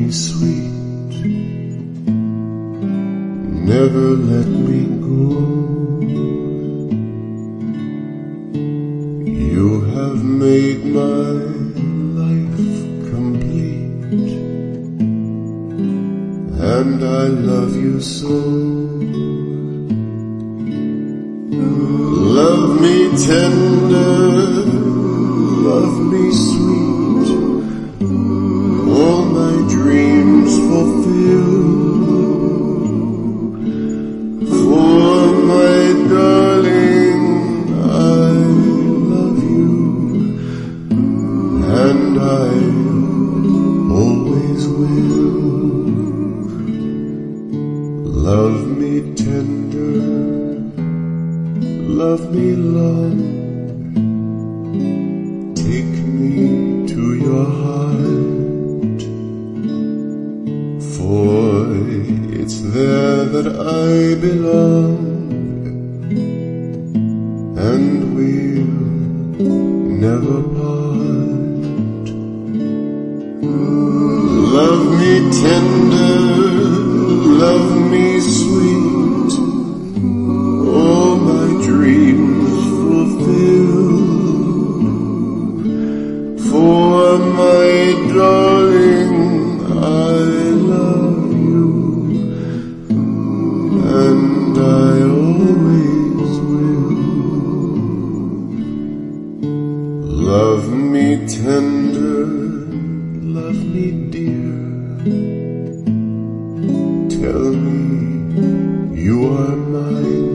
me sweet, never let me go. You have made my life complete, and I love you so. Love me tender, love me sweet, all my dreams fulfill. For my darling, I love you, and I always will. Love me tender, love me long, take me to your heart, for it's there that I belong, and we'll never part. Love me tender, love me sweet, all my dreams fulfill. For my darling, I love you, and I always will. Love me tender, love me dear, tell me you are mine.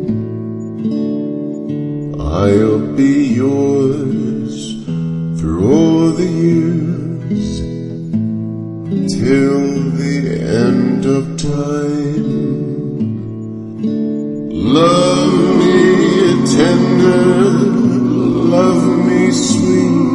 I'll be yours through all the years, till the end of time. Love me tender, love me sweet,